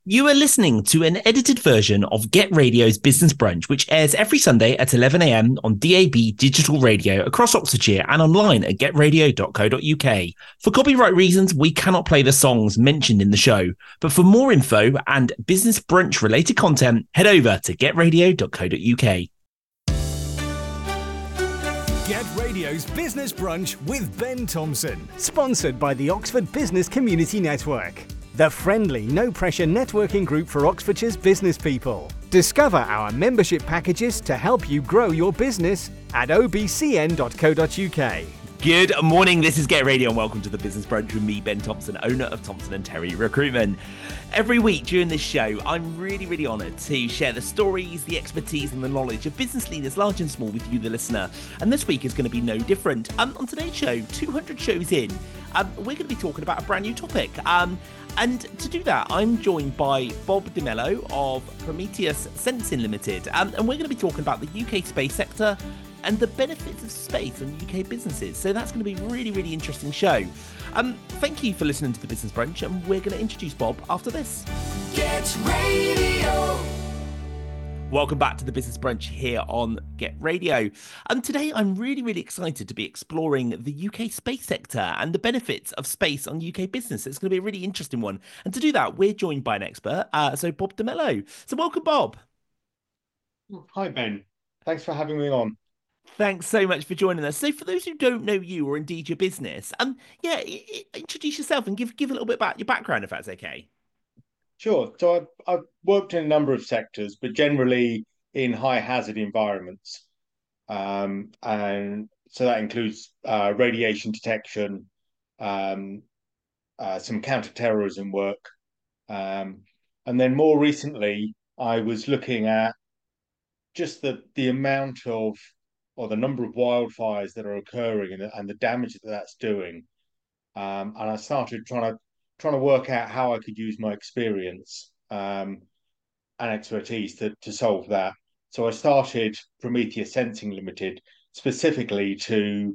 You are listening to an edited version of Get Radio's Business Brunch, which airs every Sunday at 11 a.m. on DAB digital radio across Oxfordshire and online at getradio.co.uk. For copyright reasons, we cannot play the songs mentioned in the show, but for more info and Business Brunch related content, head over to getradio.co.uk. Get Radio's Business Brunch with Ben Thompson, sponsored by the Oxford Business Community Network, the friendly, no-pressure networking group for Oxfordshire's business people. Discover our membership packages to help you grow your business at obcn.co.uk. Good morning, this is Get Radio and welcome to the Business Brunch with me, Ben Thompson, owner of Thompson & Terry Recruitment. Every week during this show, I'm really honoured to share the stories, the expertise and the knowledge of business leaders large and small with you, the listener. And this week is going to be no different. On today's show, 200 shows in, we're going to be talking about a brand new topic. And to do that, I'm joined by Bob DeMello of Prometheus Sensing Limited. And we're going to be talking about the UK space sector and the benefits of space on UK businesses. So that's going to be a really interesting show. Thank you for listening to the Business Brunch, and we're going to introduce Bob after this. Get Radio. Welcome back to the Business Brunch here on Get Radio. Today I'm really excited to be exploring the UK space sector and the benefits of space on UK business. It's going to be a really interesting one. And to do that, we're joined by an expert, so Bob DeMello. So welcome, Bob. Hi, Ben. Thanks for having me on. Thanks so much for joining us. So for those who don't know you or indeed your business, introduce yourself and give a little bit about your background, if that's okay. Sure. So I've worked in a number of sectors, but generally in high hazard environments. And so that includes radiation detection, some counter-terrorism work. And then more recently, I was looking at just the amount of, or the number of wildfires that are occurring and the damage that that's doing. And I started trying to work out how I could use my experience and expertise to solve that. So I started Prometheus Sensing Limited specifically to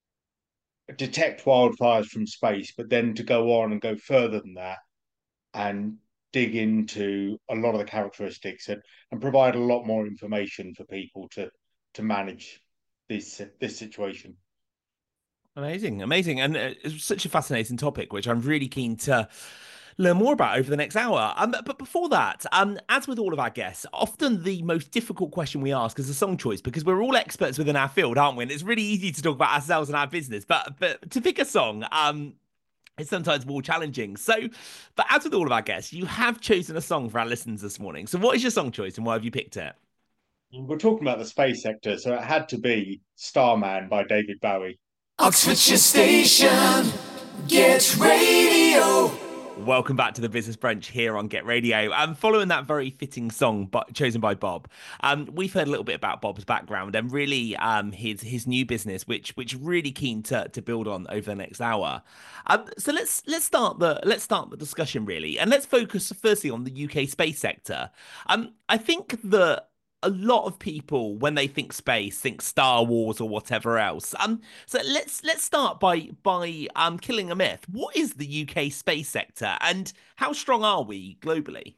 detect wildfires from space, but then to go on and go further than that and dig into a lot of the characteristics and provide a lot more information for people to manage this situation. Amazing. And it's such a fascinating topic, which I'm really keen to learn more about over the next hour. But before that, as with all of our guests, often the most difficult question we ask is a song choice because we're all experts within our field, aren't we? And it's really easy to talk about ourselves and our business, but to pick a song, it's sometimes more challenging. But as with all of our guests, you have chosen a song for our listeners this morning. So what is your song choice and why have you picked it? We're talking about the space sector, so it had to be Starman by David Bowie. Oxfordshire Station. Get Radio. Welcome back to the Business Brunch here on Get Radio. Following that very fitting song chosen by Bob, we've heard a little bit about Bob's background and really his new business, which really keen to build on over the next hour. So let's start the discussion really, and let's focus firstly on the UK space sector. I think that a lot of people, when they think space, think Star Wars or whatever else. So let's start by killing a myth. What is the UK space sector, and how strong are we globally?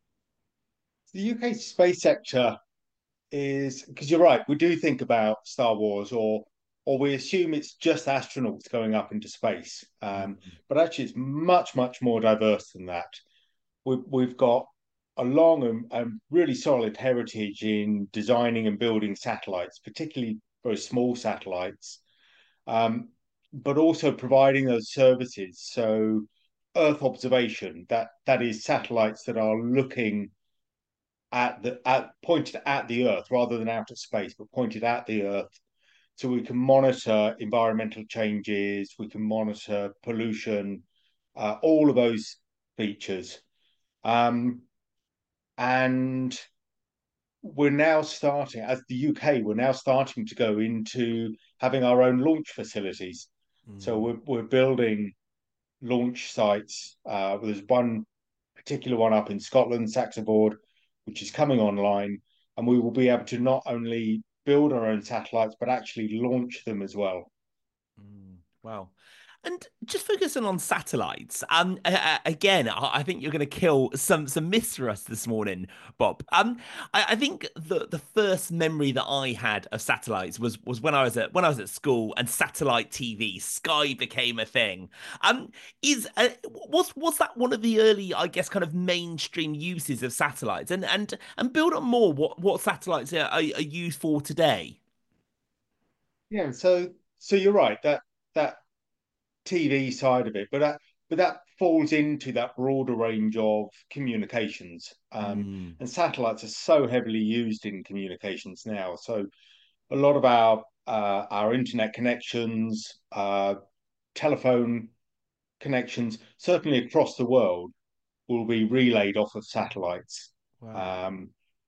The UK space sector is, because you're right, we do think about Star Wars or we assume it's just astronauts going up into space. But actually it's much more diverse than that. We've got a long and really solid heritage in designing and building satellites, particularly very small satellites, but also providing those services. So Earth observation, that is satellites that are looking pointed at the Earth rather than out at space, but pointed at the Earth. So we can monitor environmental changes, we can monitor pollution, all of those features. And we're now starting, as the UK, we're now starting to go into having our own launch facilities. So we're building launch sites. There's one particular one up in Scotland, Saxaboard, which is coming online, and we will be able to not only build our own satellites, but actually launch them as well. Wow. And just focusing on satellites, again, I think you're going to kill some myths for us this morning, Bob. I think the first memory that I had of satellites was when I was at school and satellite TV, Sky became a thing. Is was that one of the early, I guess, kind of mainstream uses of satellites? And build on more what satellites are used for today. Yeah, so you're right that TV side of it, but that falls into that broader range of communications. Mm, And satellites are so heavily used in communications now. So a lot of our internet connections, telephone connections, certainly across the world, will be relayed off of satellites. wow. Um,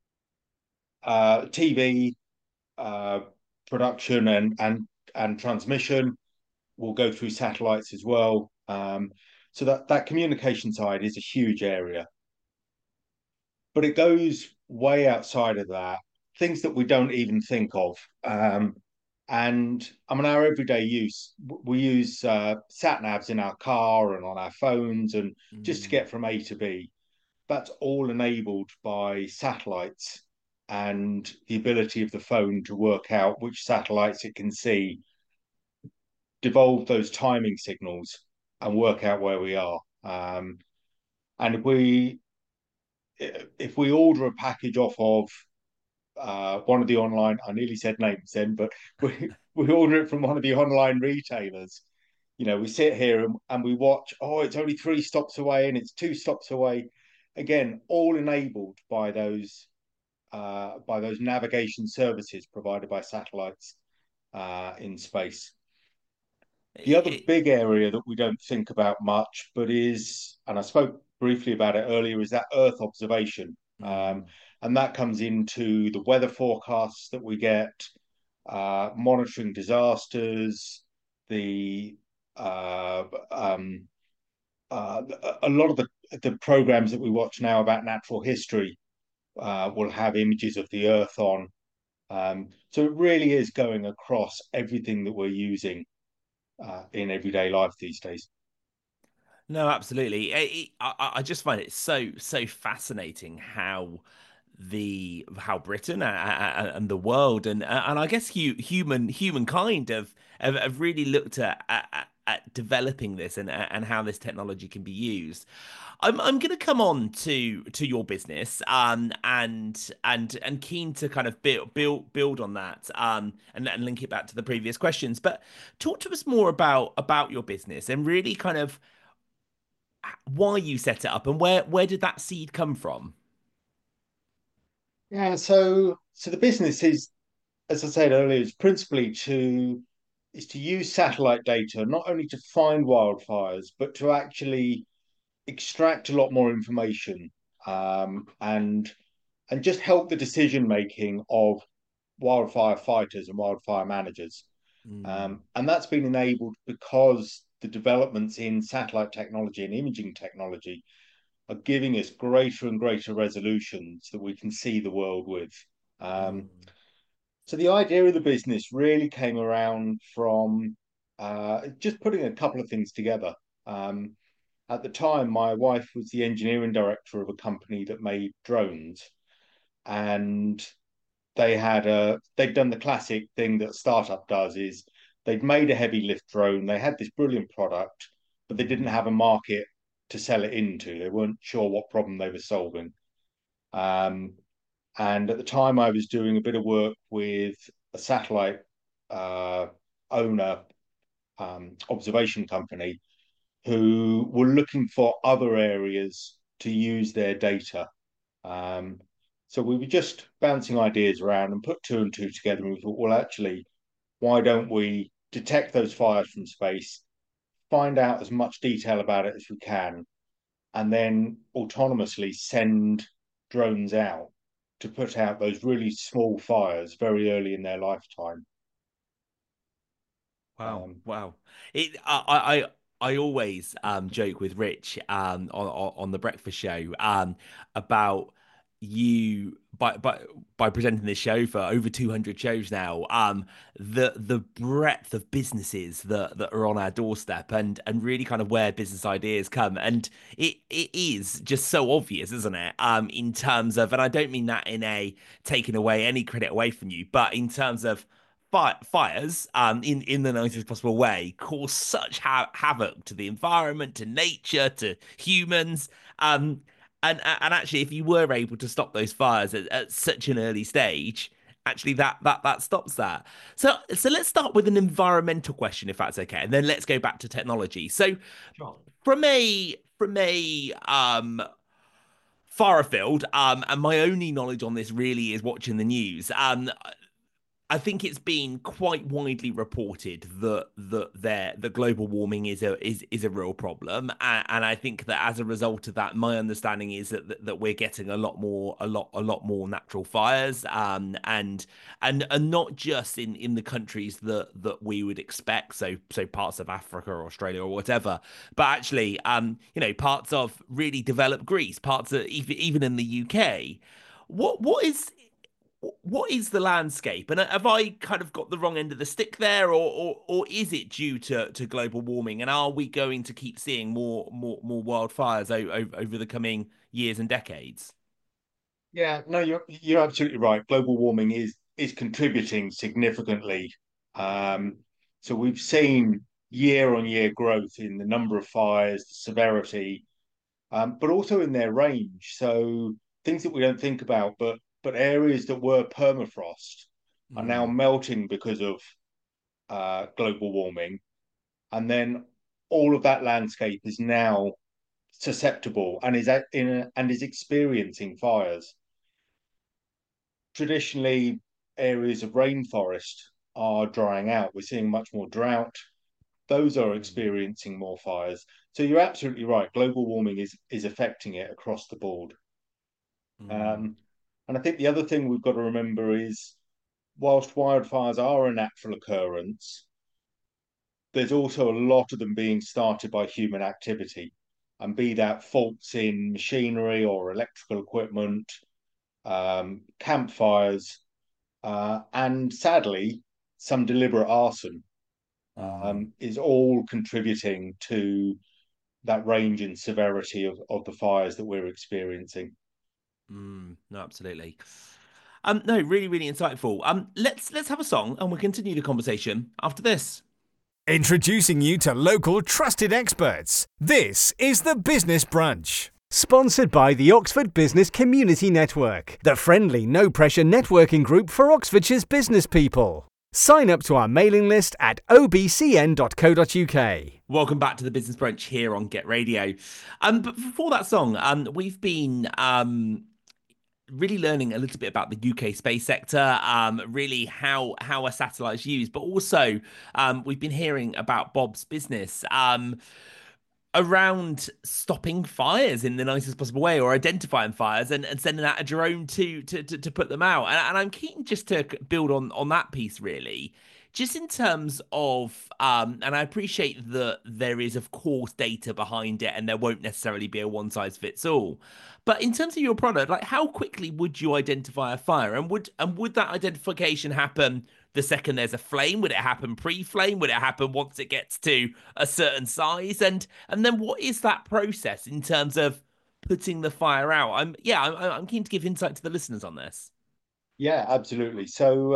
TV uh, production and transmission will go through satellites as well. So that communication side is a huge area, but it goes way outside of that. Things that we don't even think of. And I mean, our everyday use, we use sat navs in our car and on our phones, and just to Mm. get from A to B. That's all enabled by satellites and the ability of the phone to work out which satellites it can see, devolve those timing signals, and work out where we are. And if we order a package off of one of the online, I nearly said names then, but we order it from one of the online retailers. We sit here and we watch. Oh, it's only 3 stops away, and it's 2 stops away. Again, all enabled by those navigation services provided by satellites in space. The other It- big area that we don't think about much, but is, and I spoke briefly about it earlier, is that Earth observation. mm. And that comes into the weather forecasts that we get, monitoring disasters, the a lot of the programs that we watch now about natural history will have images of the Earth on. So it really is going across everything that we're using in everyday life these days. No, absolutely. I just find it so fascinating how Britain and the world and I guess humankind have really looked at developing this and how this technology can be used. I'm going to come on to your business and keen to kind of build on that and link it back to the previous questions. But talk to us more about your business and really kind of why you set it up and where did that seed come from? Yeah, so the business is, as I said earlier, is to use satellite data not only to find wildfires, but to actually extract a lot more information, and just help the decision making of wildfire fighters and wildfire managers. Mm, And that's been enabled because the developments in satellite technology and imaging technology are giving us greater and greater resolutions that we can see the world with. Um, mm, so the idea of the business really came around from just putting a couple of things together. Um, at the time, my wife was the engineering director of a company that made drones, and they'd done the classic thing that a startup does is they'd made a heavy lift drone. They had this brilliant product, but they didn't mm, have a market to sell it into. They weren't sure what problem they were solving. Um, and at the time, I was doing a bit of work with a satellite uh, owner observation company who were looking for other areas to use their data. Um, so we were just bouncing ideas around and put two and two together, and we thought, well, actually, why don't we detect those fires from space, find out as much detail about it as we can, and then autonomously send drones out to put out those really small fires very early in their lifetime. wow, Um, wow. It I always joke with Rich on the breakfast show about you by presenting this show for over 200 shows now, the breadth of businesses that are on our doorstep, and really kind of where business ideas come, and it is just so obvious, isn't it? In terms of, and I don't mean that in a taking away any credit away from you, but in terms of fires, in the nicest possible way, cause such havoc to the environment, to nature, to humans. And actually, if you were able to stop those fires at such an early stage, actually that stops that. So let's start with an environmental question, if that's okay, and then let's go back to technology. So Sure. from a far afield, and my only knowledge on this really is watching the news. I think it's been quite widely reported that global warming is a real problem, and I think that as a result of that, my understanding is that we're getting a lot more natural fires, and not just in the countries that we would expect, so parts of Africa or Australia or whatever, but actually parts of really developed Greece, parts of even in the UK. What is the landscape? And have I kind of got the wrong end of the stick there, or is it due to global warming? And are we going to keep seeing more wildfires over the coming years and decades? Yeah, no, you're absolutely right. Global warming is contributing significantly. Um, so we've seen year on year growth in the number of fires, the severity, but also in their range. So things that we don't think about, but areas that were permafrost are now Mm, melting because of global warming, and then all of that landscape is now susceptible and is experiencing fires. Traditionally, areas of rainforest are drying out. We're seeing much more drought. Those are mm, experiencing more fires. So you're absolutely right. Global warming is affecting it across the board. mm, Um, and I think the other thing we've got to remember is, whilst wildfires are a natural occurrence, there's also a lot of them being started by human activity, and be that faults in machinery or electrical equipment, campfires, and sadly, some deliberate arson mm. is all contributing to that range and severity of the fires that we're experiencing. No, absolutely. No, really, really insightful. Let's have a song, and we'll continue the conversation after this. Introducing you to local trusted experts. This is the Business Brunch. Sponsored by the Oxford Business Community Network, the friendly, no pressure networking group for Oxfordshire's business people. Sign up to our mailing list at obcn.co.uk. Welcome back to the Business Brunch here on Get Radio. But before that song, we've been really learning a little bit about the UK space sector, really how a satellite's used, but also we've been hearing about Bob's business. Around stopping fires in the nicest possible way, or identifying fires and sending out a drone to put them out. And I'm keen just to build on that piece, really, just in terms of and I appreciate that there is of course data behind it, and there won't necessarily be a one size fits all, but in terms of your product, like how quickly would you identify a fire, and would that identification happen the second there's a flame? Would it happen pre-flame? Would it happen once it gets to a certain size? And then what is that process in terms of putting the fire out? I'm keen to give insight to the listeners on this. Yeah, absolutely.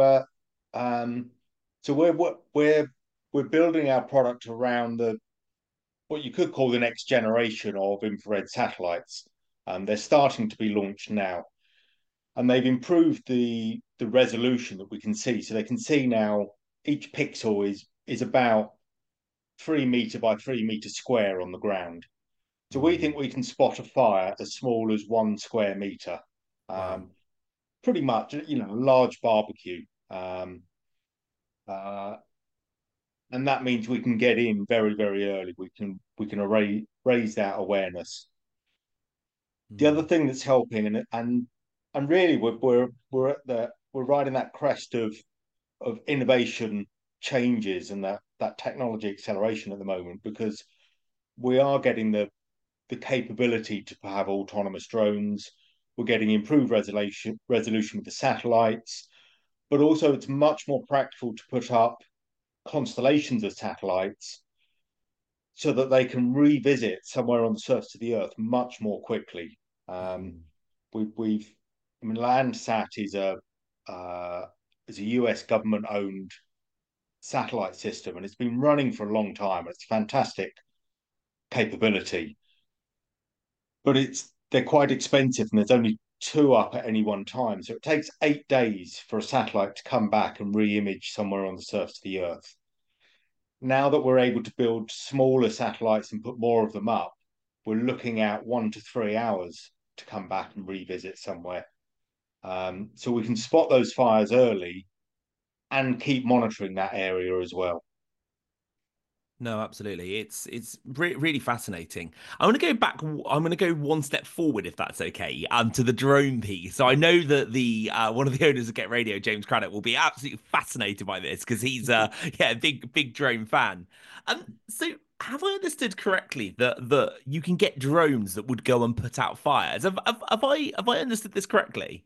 Um, so we're building our product around the what you could call the next generation of infrared satellites. They're starting to be launched now, and they've improved the resolution that we can see. So they can see now each pixel is about 3 meter by 3 meter square on the ground. So we Mm, think we can spot a fire as small as 1 square meter. wow. Um, Pretty much, a large barbecue. Uh, and that means we can get in very, very early. We can raise that awareness. The other Mm, thing that's helping, and really we're riding that crest of innovation changes and that technology acceleration at the moment, because we are getting the capability to have autonomous drones. we're getting improved resolution with the satellites, but also it's much more practical to put up constellations of satellites so that they can revisit somewhere on the surface of the Earth much more quickly. Um, we've, I mean, Landsat is a US government owned satellite system, and it's been running for a long time. It's fantastic capability, but they're quite expensive, and there's only two up at any one time. So it takes 8 days for a satellite to come back and re-image somewhere on the surface of the Earth. Now that we're able to build smaller satellites and put more of them up, we're looking at 1 to 3 hours to come back and revisit somewhere. So we can spot those fires early and keep monitoring that area as well. No, absolutely. Really fascinating. I want to go back. I'm going to go one step forward, if that's okay, to the drone piece. So I know that the one of the owners of Get Radio, James Craddock, will be absolutely fascinated by this because he's yeah, a big drone fan. So have I understood correctly that you can get drones that would go and put out fires? Have I understood this correctly?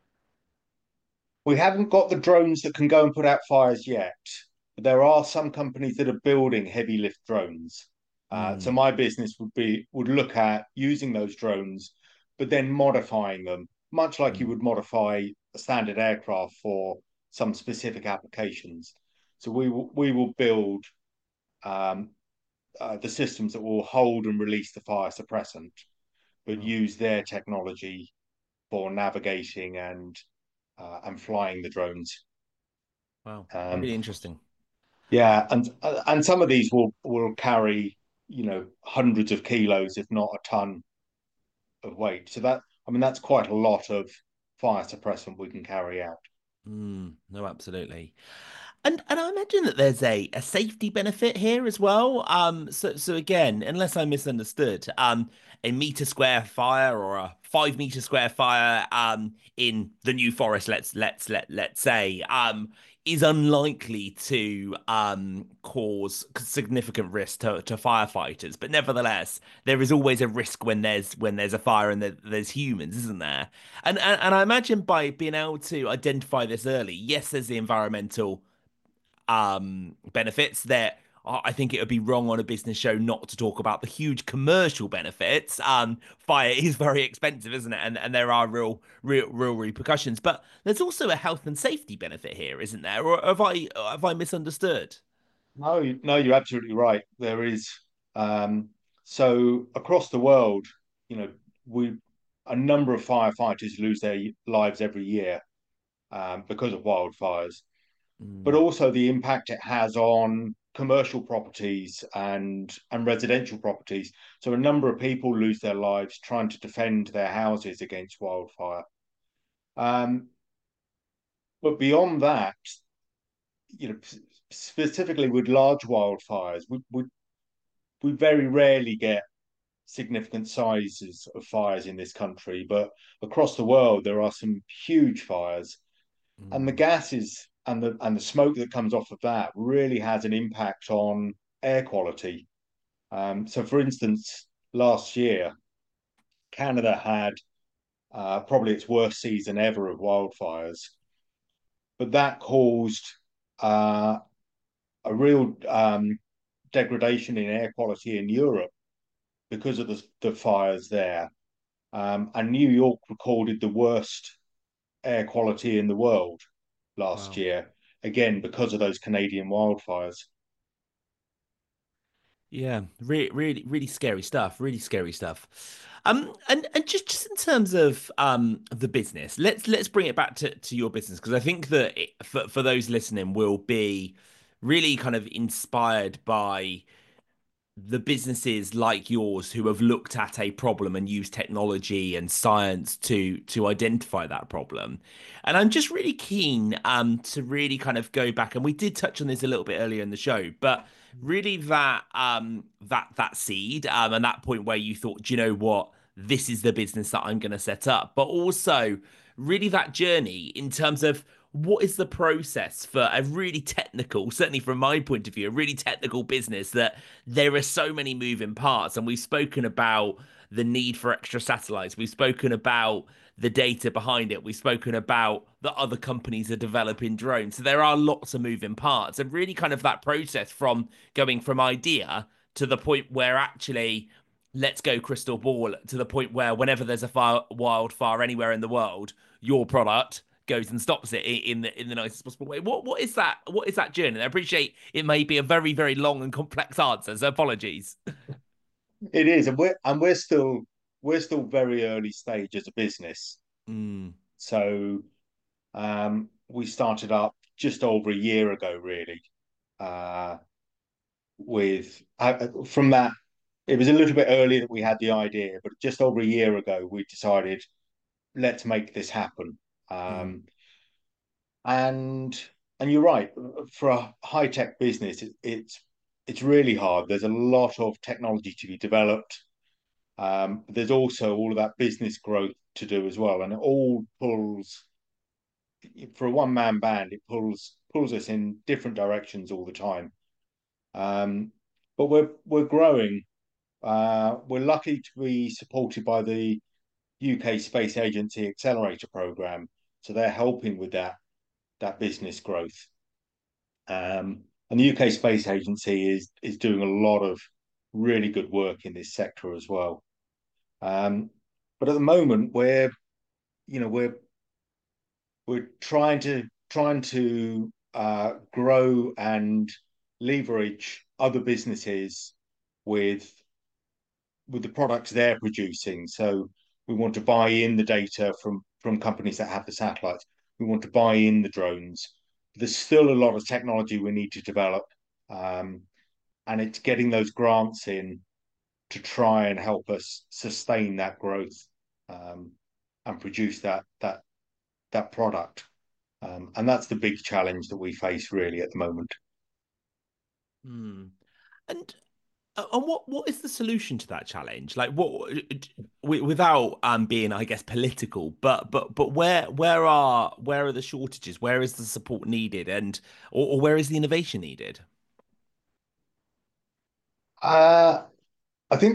We haven't got the drones that can go and put out fires yet. But there are some companies that are building heavy lift drones. So Mm, my business would look at using those drones, but then modifying them, much like you mm. would modify a standard aircraft for some specific applications. So we will build um, the systems that will hold and release the fire suppressant, but Oh, use their technology for navigating and flying the drones. wow, Um, really interesting. yeah, and some of these will carry, hundreds of kilos, if not a ton of weight. So that, I mean, that's quite a lot of fire suppressant we can carry out. No, absolutely. And I imagine that there's a safety benefit here as well. So again, unless I misunderstood, a meter square fire or a 5 meter square fire in the New Forest, let's say, is unlikely to cause significant risk to firefighters. But nevertheless, there is always a risk when there's a fire and there's humans, isn't there? And I imagine by being able to identify this early, yes, there's the environmental benefits that I think it would be wrong on a business show not to talk about the huge commercial benefits. Fire is very expensive, isn't it? And there are real repercussions. But there's also a health and safety benefit here, isn't there? Or have I misunderstood? No, no, you're absolutely right. There is, so across the world, you know, we a number of firefighters lose their lives every year because of wildfires, but Mm, also the impact it has on commercial properties and residential properties. So a number of people lose their lives trying to defend their houses against wildfire. Um, but beyond that, specifically with large wildfires, we very rarely get significant sizes of fires in this country, but across the world there are some huge fires, and the mm, gases and the smoke that comes off of that really has an impact on air quality. So, for instance, last year Canada had probably its worst season ever of wildfires, but that caused uh, a real degradation in air quality in Europe because of the fires there. And New York recorded the worst air quality in the world last wow. year, again, because of those Canadian wildfires. Yeah, really scary stuff. Really scary stuff. And just in terms of the business, let's bring it back to your business because I think that for those listening will be really kind of inspired by the businesses like yours who have looked at a problem and used technology and science to identify that problem. And I'm just really keen to really kind of go back, and we did touch on this a little bit earlier in the show, but really that seed and that point where you thought, do you know what, this is the business that I'm going to set up, but also really that journey in terms of what is the process for a really technical, certainly from my point of view, a really technical business that there are so many moving parts. And we've spoken about the need for extra satellites. We've spoken about the data behind it. We've spoken about that other companies are developing drones. So there are lots of moving parts, and really kind of that process from going from idea to the point where actually let's go crystal ball, to the point where whenever there's a wildfire anywhere in the world, your product goes and stops it in the nicest possible way. What is that? What is that journey? I appreciate it may be a very, very long and complex answer, so apologies. It is, and we're still very early stage as a business. Mm, So we started up just over a year ago, really. Uh, with from that, it was a little bit early that we had the idea, but just over a year ago, we decided let's make this happen. mm, Um, and and you're right, for a high tech business, it's really hard. There's a lot of technology to be developed. There's also all of that business growth to do as well, and it all pulls for a one man band. It pulls us in different directions all the time. Um, but we're growing. We're lucky to be supported by the UK Space Agency Accelerator Program, so they're helping with that business growth. And the UK Space Agency is doing a lot of really good work in this sector as well. Um, but at the moment, you know we're trying to grow and leverage other businesses with with the products they're producing. So we want to buy in the data from companies that have the satellites. We want to buy in the drones. There's still a lot of technology we need to develop, um, and it's getting those grants in to try and help us sustain that growth, um, and produce that product. And that's the big challenge that we face really at the moment. mm. And what is the solution to that challenge? Like without being, I guess, political, but where are the shortages? Where is the support needed, and or where is the innovation needed? Uh, I think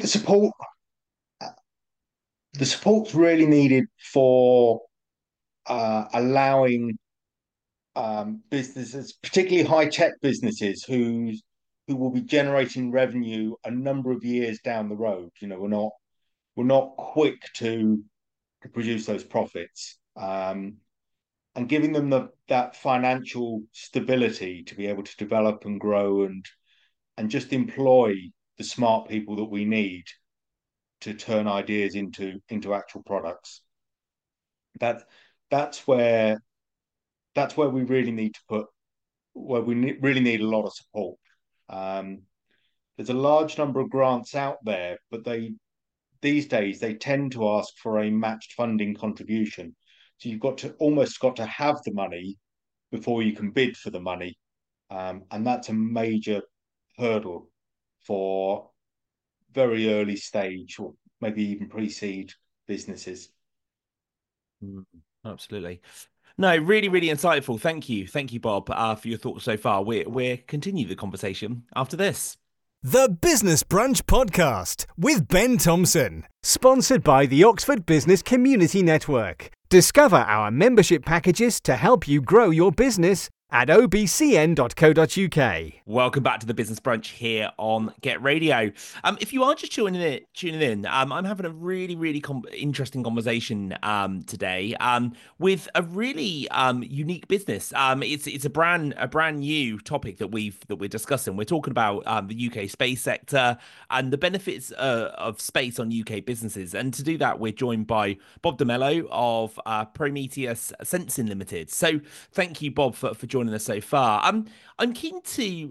the support's really needed for allowing businesses, particularly high tech businesses, who will be generating revenue a number of years down the road. We're not quick to produce those profits, and giving them that financial stability to be able to develop and grow and just employ the smart people that we need to turn ideas into actual products. That that's where that's where we really need to put where really need a lot of support. Um, there's a large number of grants out there, but these days they tend to ask for a matched funding contribution. So you've got to have the money before you can bid for the money, and that's a major hurdle for very early stage or maybe even pre-seed businesses. Mm, absolutely. No, really, really insightful. Thank you, Bob, for your thoughts so far. We're continue the conversation after this. The Business Brunch Podcast with Ben Thompson, sponsored by the Oxford Business Community Network. Discover our membership packages to help you grow your business at obcn.co.uk. Welcome back to the Business Brunch here on Get Radio. If you are just tuning in, I'm having a really, really interesting conversation today with a really unique business. It's a brand new topic that we're discussing. We're talking about the UK space sector and the benefits of space on UK businesses. And to do that, we're joined by Bob DeMello of Prometheus Sensing Limited. So thank you, Bob, for joining us so far. I'm keen to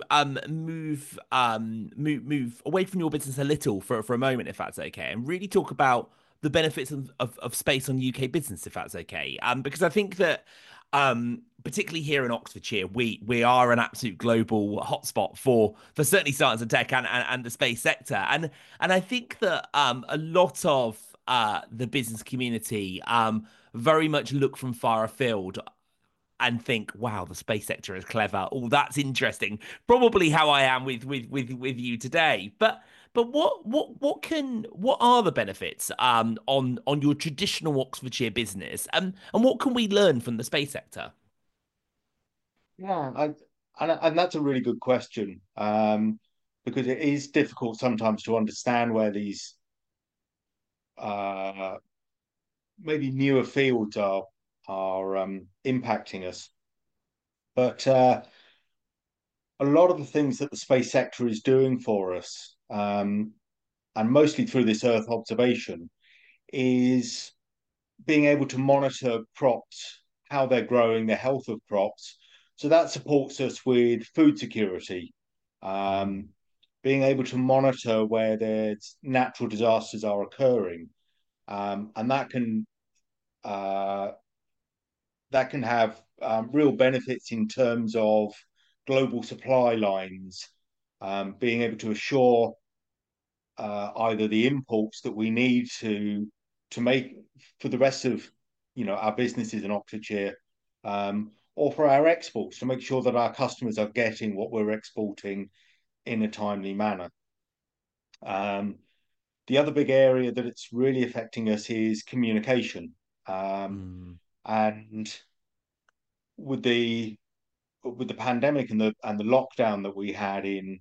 move away from your business a little for a moment, if that's okay, and really talk about the benefits of space on UK business, if that's okay. Because I think that particularly here in Oxfordshire, we are an absolute global hotspot for certainly science and tech and the space sector, and I think that a lot of the business community very much look from far afield and think, wow, the space sector is clever. Oh, that's interesting. Probably how I am with you today. But But what are the benefits on your traditional Oxfordshire business, and what can we learn from the space sector? Yeah, and that's a really good question, because it is difficult sometimes to understand where these uh, maybe newer fields are impacting us. But a lot of the things that the space sector is doing for us, and mostly through this Earth observation, is being able to monitor crops, how they're growing, the health of crops. So that supports us with food security, um, being able to monitor where there's natural disasters are occurring, and uh, that can have real benefits in terms of global supply lines, being able to assure either the imports that we need to make for the rest of our businesses in Oxfordshire, or for our exports to make sure that our customers are getting what we're exporting in a timely manner. Um, the other big area that it's really affecting us is communication, Mm, and with the pandemic and the lockdown that we had in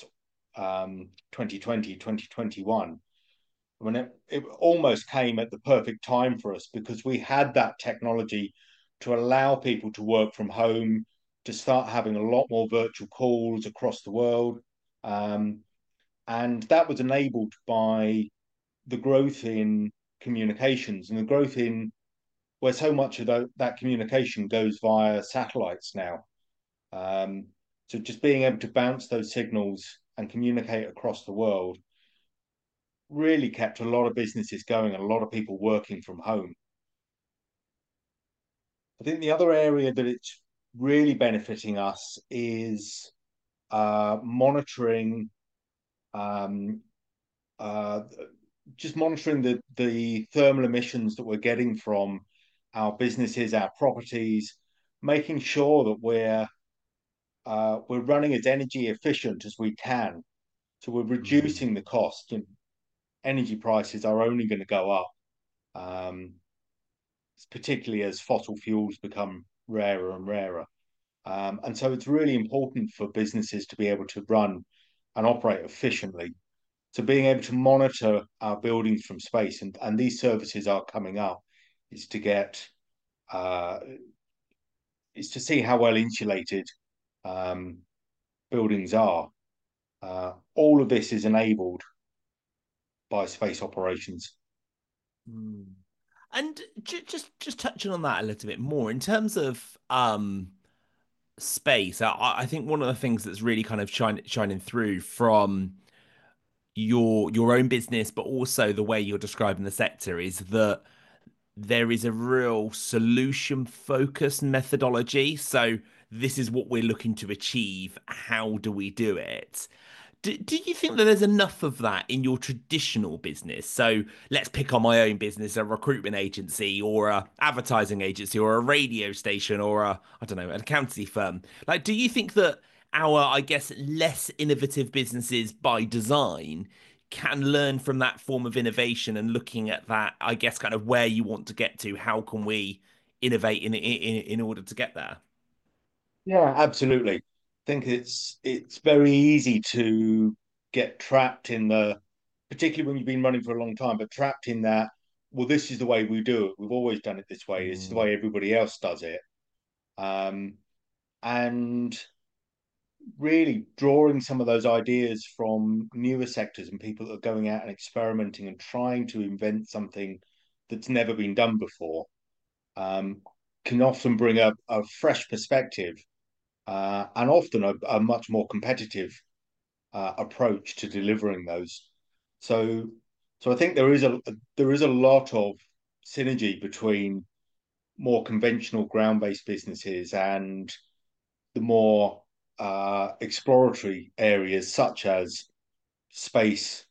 2020, 2021, I mean, it almost came at the perfect time for us because we had that technology to allow people to work from home, to start having a lot more virtual calls across the world. Um, and that was enabled by the growth in communications and the growth in where so much of that communication goes via satellites now. Um, so just being able to bounce those signals and communicate across the world really kept a lot of businesses going and a lot of people working from home. I think the other area that it's really benefiting us is monitoring, um, uh, just monitoring the thermal emissions that we're getting from our businesses, our properties, making sure that we're running as energy efficient as we can. So we're mm, reducing the cost. And energy prices are only going to go up, um, particularly as fossil fuels become rarer and rarer. And so it's really important for businesses to be able to run and operate efficiently. So being able to monitor our buildings from space, and these services are coming up, is to get uh, is to see how well insulated um, buildings are. All of this is enabled by space operations. mm. And just touching on that a little bit more in terms of space, I think one of the things that's really kind of shining through from your own business, but also the way you're describing the sector, is that there is a real solution focused methodology. So this is what we're looking to achieve. How do we do it? Do you think that there's enough of that in your traditional business? So let's pick on my own business, a recruitment agency or a advertising agency or a radio station or I don't know, an accountancy firm. Like, do you think that our, I guess, less innovative businesses by design can learn from that form of innovation and looking at that, I guess, kind of where you want to get to? How can we innovate in order to get there? Yeah, absolutely. I think it's very easy to get trapped in particularly when you've been running for a long time, but trapped in that, well, this is the way we do it. We've always done it this way. This is the Mm, way everybody else does it. Um, and really drawing some of those ideas from newer sectors and people that are going out and experimenting and trying to invent something that's never been done before, um, can often bring a fresh perspective, and often a much more competitive approach to delivering those. So, so I think there is a lot of synergy between more conventional ground-based businesses and the more exploratory areas such as space,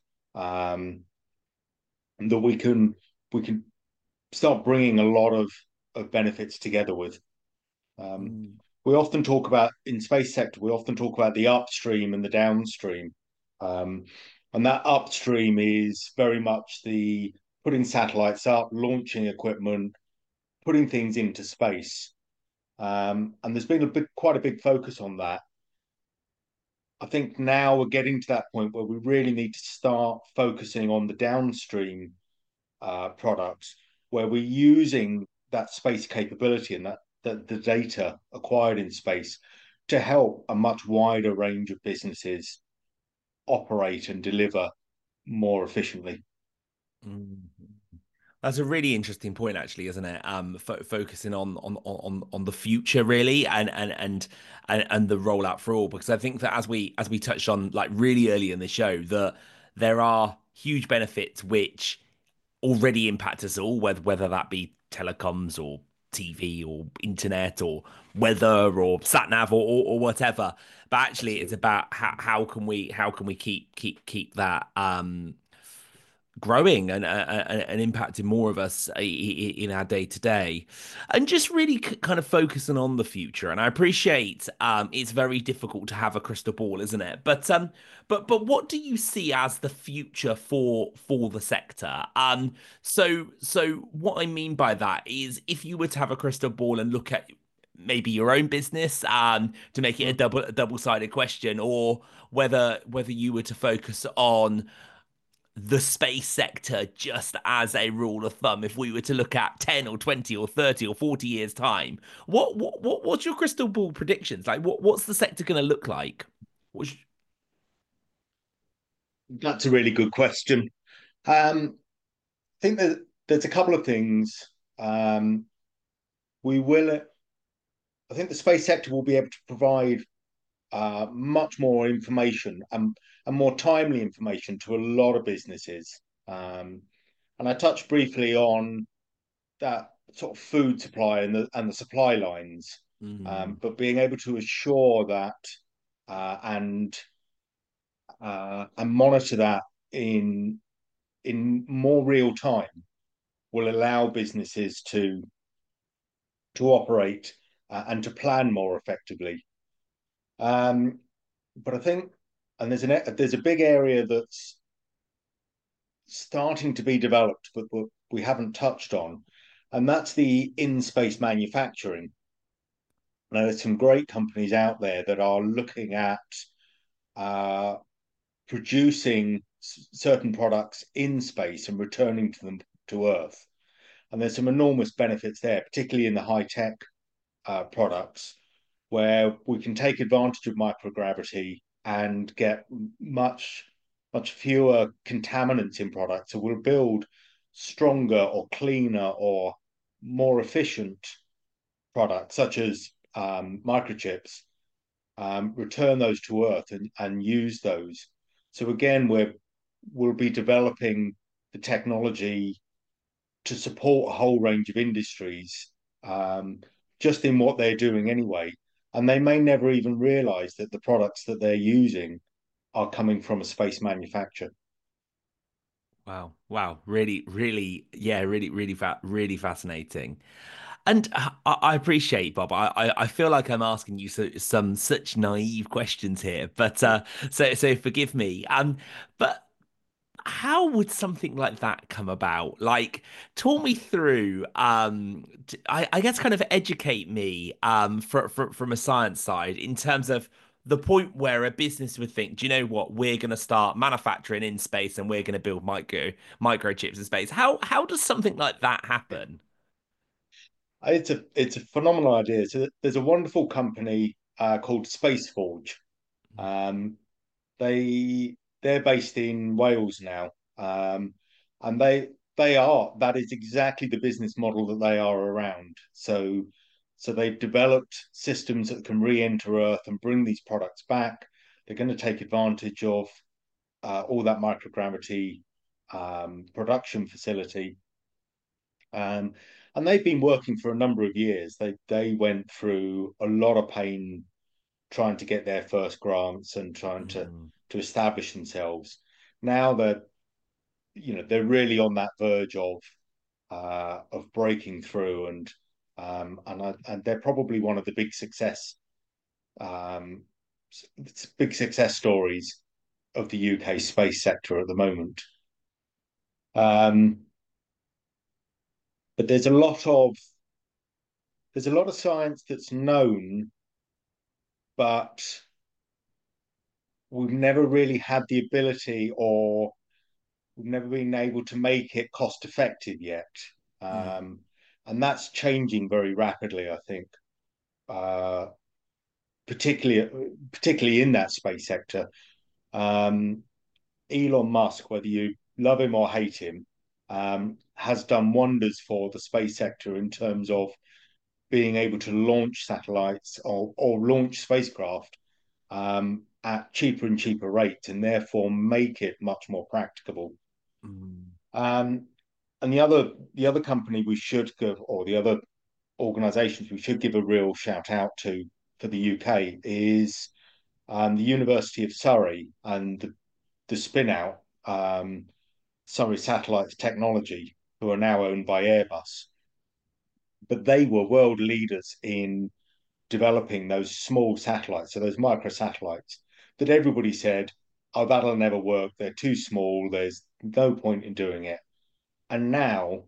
that we can start bringing a lot of benefits together with. Um, mm, we often talk about in space sector. We often talk about the upstream and the downstream. Um, And that upstream is very much the putting satellites up, launching equipment, putting things into space. And there's been quite a big focus on that. I think now we're getting to that point where we really need to start focusing on the downstream products, where we're using that space capability and that the data acquired in space to help a much wider range of businesses operate and deliver more efficiently. Mm. That's a really interesting point, actually, isn't it? Focusing on the future, really, and the rollout for all. Because I think that as we touched on like really early in the show, that there are huge benefits which already impact us all, whether that be telecoms or TV or internet or weather or sat nav or whatever. But actually, it's Absolutely. about how can we keep that growing and impacting more of us in our day to day, and just really kind of focusing on the future. And I appreciate it's very difficult to have a crystal ball, isn't it? But what do you see as the future for the sector? So what I mean by that is if you were to have a crystal ball and look at maybe your own business to make it a Mm. double-sided question, or whether you were to focus on the space sector just as a rule of thumb, if we were to look at 10 or 20 or 30 or 40 years time, what's your crystal ball predictions? Like what's the sector going to look like? What's... That's a really good question. I think that there's a couple of things. We will, I think the space sector will be able to provide much more information and more timely information to a lot of businesses. And I touched briefly on that sort of food supply and the supply lines, Mm, but being able to assure that and monitor that in more real time will allow businesses to operate and to plan more effectively. Um, but I think, and there's a big area that's starting to be developed, but we haven't touched on, and that's the in-space manufacturing. Now, there's some great companies out there that are looking at uh, producing certain products in space and returning to them to Earth. And there's some enormous benefits there, particularly in the high tech products, where we can take advantage of microgravity and get much fewer contaminants in products. So we'll build stronger or cleaner or more efficient products, such as microchips, return those to Earth and use those. So again, we'll be developing the technology to support a whole range of industries, um, just in what they're doing anyway. And they may never even realize that the products that they're using are coming from a space manufacturer. wow, really, yeah, really fascinating. And I appreciate, Bob. I feel like I'm asking you some such naive questions here, but so forgive me. But how would something like that come about? Like, talk me through, I guess kind of educate me, from a science side in terms of the point where a business would think, do you know what, we're going to start manufacturing in space and we're going to build microchips in space. How does something like that happen? It's a phenomenal idea. So there's a wonderful company called Space Forge. Um, they're based in Wales now, and that is exactly the business model that they are around. So they've developed systems that can re-enter Earth and bring these products back. They're going to take advantage of all that microgravity production facility, um, and they've been working for a number of years. They went through a lot of pain trying to get their first grants and trying Mm, to establish themselves. Now they're really on that verge of breaking through, and they're probably one of the um, big success stories the UK space sector at the moment. Um, but there's a lot of science that's known, but we've never really had the ability, or we've never been able to make it cost effective yet. Mm. Um, and that's changing very rapidly, I think, uh, particularly in that space sector. Um, Elon Musk, whether you love him or hate him, has done wonders for the space sector in terms of being able to launch satellites or launch spacecraft at cheaper and cheaper rates, and therefore make it much more practicable. Mm. Um, and the other company we should give, or the other organisations we should give a real shout out to for the UK is the University of Surrey and the spin out Surrey Satellites Technology, who are now owned by Airbus. But they were world leaders in developing those small satellites, so those microsatellites that everybody said, oh, that'll never work. They're too small. There's no point in doing it. And now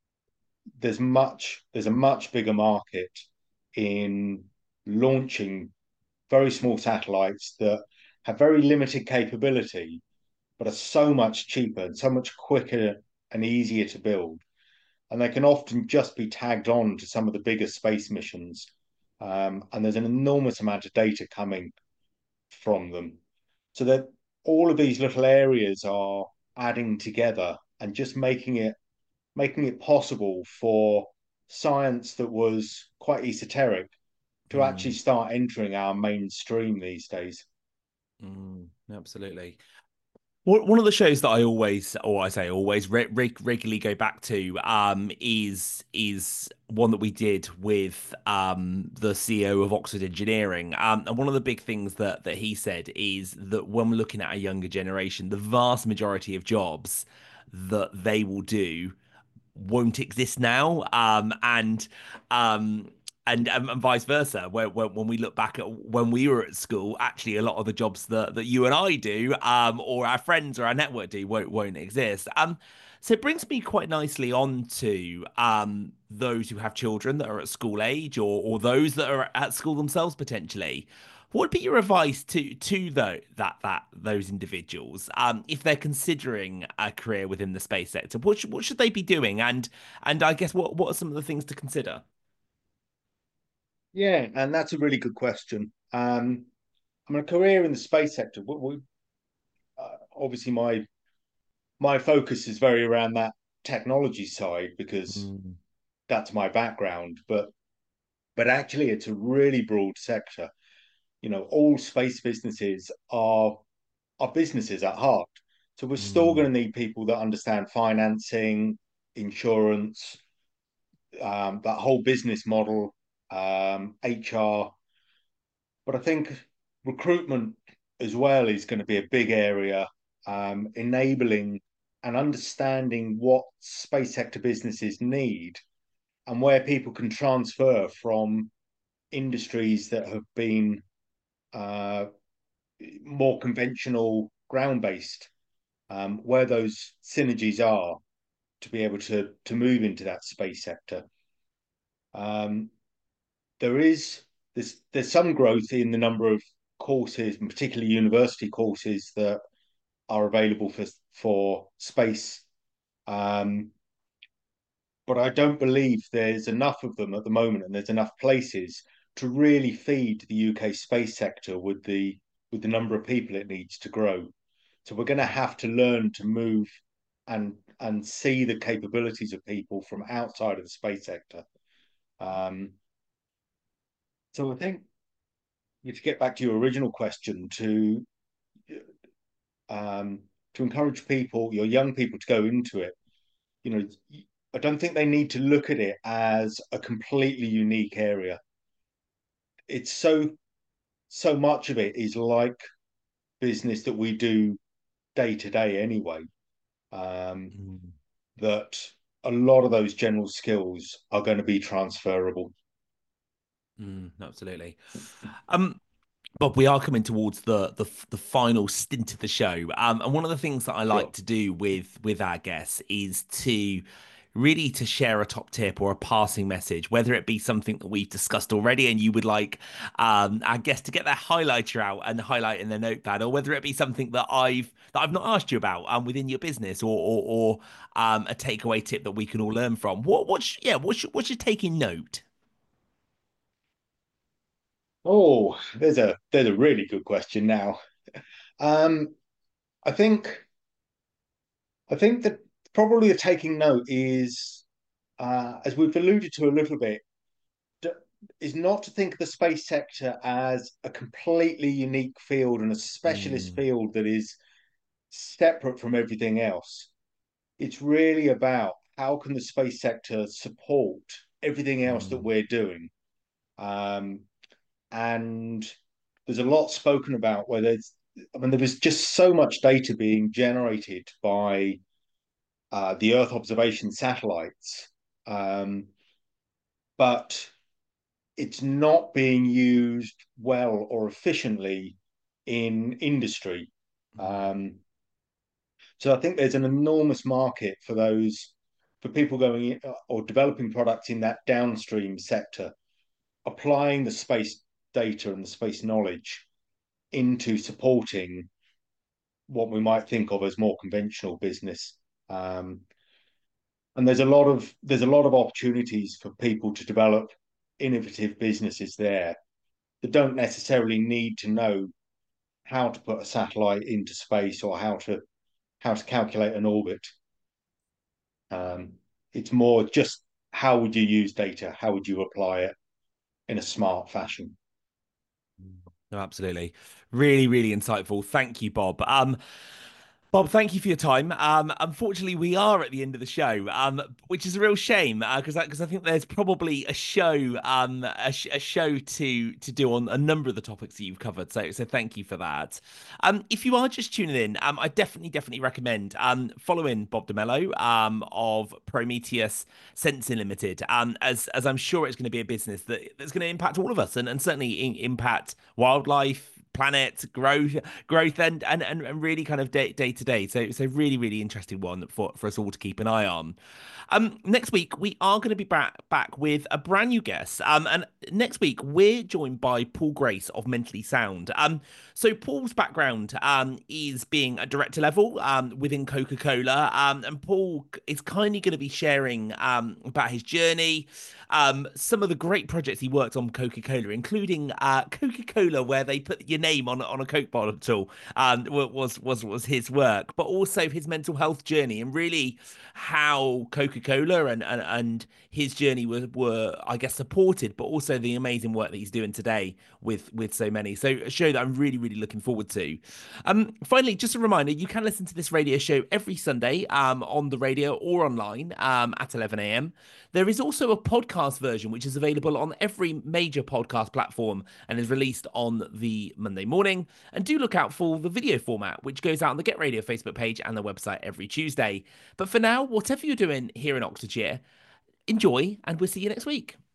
there's a much bigger market in launching very small satellites that have very limited capability, but are so much cheaper and so much quicker and easier to build. And they can often just be tagged on to some of the bigger space missions. And there's an enormous amount of data coming from them. So that all of these little areas are adding together and just making it possible for science that was quite esoteric to actually Mm. start entering our mainstream these days. Mm. Absolutely. One of the shows that I always, or I say always, regularly go back to, is one that we did with the CEO of Oxford Engineering. And one of the big things that he said is that when we're looking at a younger generation, the vast majority of jobs that they will do won't exist now. Um, and vice versa. Where when we look back at when we were at school, actually a lot of the jobs that you and I do, or our friends or our network do, won't exist. So it brings me quite nicely on to those who have children that are at school age, or those that are at school themselves potentially. What would be your advice to those individuals if they're considering a career within the space sector? What should they be doing? And I guess what are some of the things to consider? Yeah, and that's a really good question. I mean, a career in the space sector. Obviously, my focus is very around that technology side because Mm. that's my background. But actually, it's a really broad sector. You know, all space businesses are businesses at heart. So we're still Mm. going to need people that understand financing, insurance, that whole business model, HR. But I think recruitment as well is going to be a big area, enabling and understanding what space sector businesses need and where people can transfer from industries that have been uh, more conventional ground based, where those synergies are to be able to move into that space sector. Um, there is there's some growth in the number of courses, and particularly university courses that are available for space. Um, but I don't believe there's enough of them at the moment, and there's enough places to really feed the UK space sector with the number of people it needs to grow. So we're going to have to learn to move and see the capabilities of people from outside of the space sector. Um, so I think to get back to your original question, um, to encourage people, your young people, to go into it, you know, I don't think they need to look at it as a completely unique area. It's so much of it is like business that we do day to day anyway. Um, Mm. that a lot of those general skills are going to be transferable. Absolutely. Um, Bob, we are coming towards the final stint of the show, and one of the things that I like Sure. to do with our guests is to really to share a top tip or a passing message, whether it be something that we've discussed already and you would like our guests to get their highlighter out and highlight in their notepad, or whether it be something that I've not asked you about within your business, or a takeaway tip that we can all learn from. What's your taking note? Oh, there's a really good question now. Um, I think I think that probably a taking note is, as we've alluded to a little bit, d- is not to think of the space sector as a completely unique field and a specialist Mm, field that is separate from everything else. It's really about how can the space sector support everything else that mm, we're doing. Um, and there's a lot spoken about where I mean, there was just so much data being generated by the Earth observation satellites, um, but it's not being used well or efficiently in industry. mm, Um, so I think there's an enormous market for for people going or developing products in that downstream sector, applying the space data and the space knowledge into supporting what we might think of as more conventional business. Um, and there's a lot of opportunities for people to develop innovative businesses there that don't necessarily need to know how to put a satellite into space or how to calculate an orbit. Um, it's more just how would you use data? How would you apply it in a smart fashion? mm. No, absolutely. Really, really insightful. Thank you, Bob. Bob, thank you for your time. Unfortunately, we are at the end of the show, which is a real shame because I think there's probably a show to do on a number of the topics that you've covered. So thank you for that. If you are just tuning in, I definitely recommend following Bob DeMello of Prometheus Sensing Limited, as I'm sure it's going to be a business that's going to impact all of us and certainly impact wildlife, planet growth and really kind of day to day. So really really interesting one for us all to keep an eye on. Next week we are going to be back with a brand new guest. And next week we're joined by Paul Grace of Mentally Sound. So Paul's background is being a director level within Coca-Cola. And Paul is kindly going to be sharing about his journey, some of the great projects he worked on Coca-Cola, including Coca-Cola, where they put your name on a Coke bottle, was his work, but also his mental health journey and really how Coca-Cola and his journey were I guess supported, but also the amazing work that he's doing today with so many. So a show that I'm really really looking forward to. Finally, just a reminder, you can listen to this radio show every Sunday on the radio or online at 11 a.m. There is also a podcast version which is available on every major podcast platform and is released on the Monday morning. And do look out for the video format, which goes out on the Get Radio Facebook page and the website every Tuesday. But for now, whatever you're doing here in Oxfordshire, enjoy, and we'll see you next week.